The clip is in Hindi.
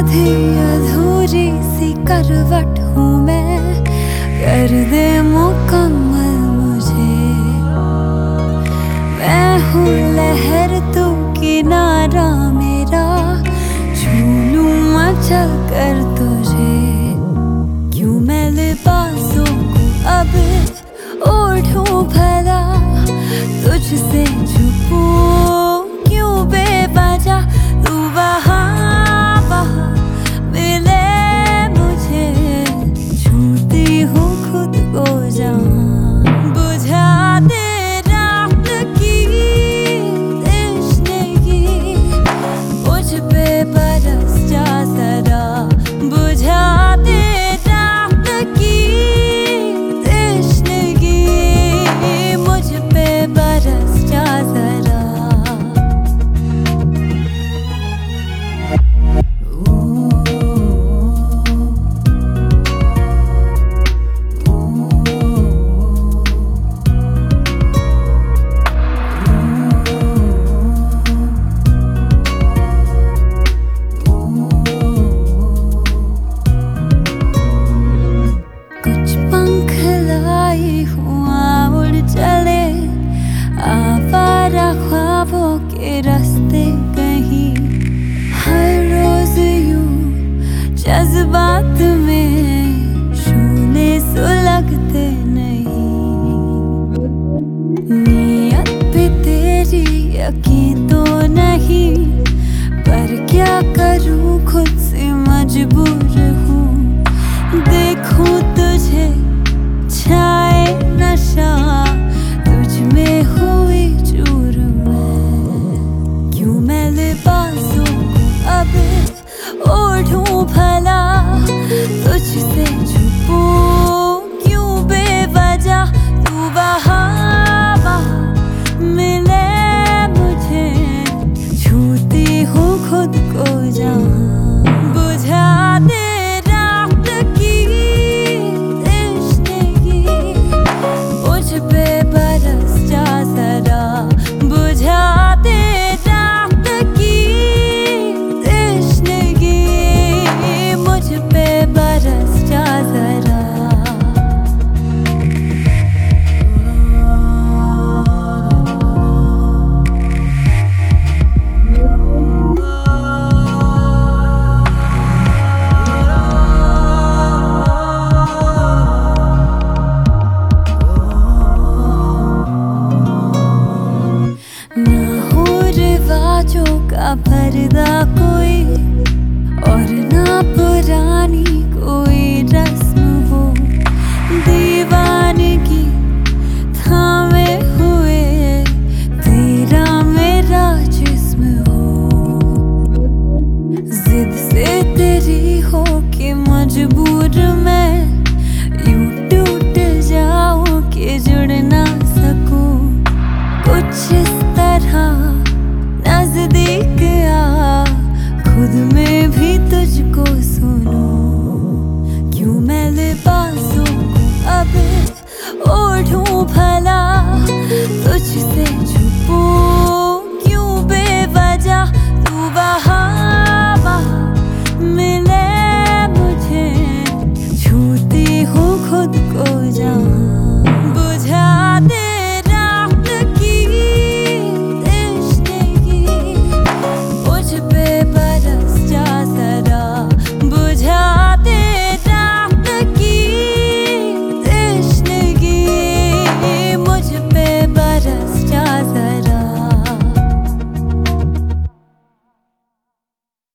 आधी अधूरी सी करवट हूँ मैं, कर दे मुकम्मल मुझे। मैं हूँ लहर तू किनारा मेरा, छू लूँ चल कर तुझे। क्यों मैं लिबासों को अब ओढ़ूं भला, तुझसे छुपूं क्यों बेवजह। तू वहाँ वहाँ मिले मुझे, छूती हूँ खुद को जहाँ। बुझा दे रात की तश्नगी, मुझ पे बरस जा जरा। बुझा दे रात की तश्नगी, मुझ पे बरस जा जरा। चले आवारा ख्वाबों के रास्ते कहीं, हर रोज यूं जज्बात में शूले सुलगते नहीं। नीयत पे तेरी यकीन तो नहीं, पर क्या करूं खुद से मजबूर हूँ। देखूं तुझे छाए नशा, तुझ में हुई चूर मैं। क्यों मैं लिबासों को अब ओढ़ूं भला, तुझसे छुपूं क्यों बेवजह। तू वहाँ वहाँ मिले मुझे, छूती हूँ खुद को जहाँ। बुझा दे रात की तश्नगी, मुझ पे बरस जा जरा। बुझा दे रात की तश्नगी, मुझ पे बरस जा जरा। का पर्दा कोई और ना पुरानी कोई रस्म हो, दीवानगी थामे हुए तेरा मेरा जिस्म हो। जिद से तेरी हो के मजबूर मैं, यूं टूट जाऊं कि जुड़ ना सकूं। कुछ इस तरह नजदीक आ, खुद में भी तुझको सुनूं। क्यों मैं लिबासों को अब ओढ़ूं भला, तुझसे छुपूं क्यों बेवजह। तू वहाँ वहाँ मिले मुझे, छूती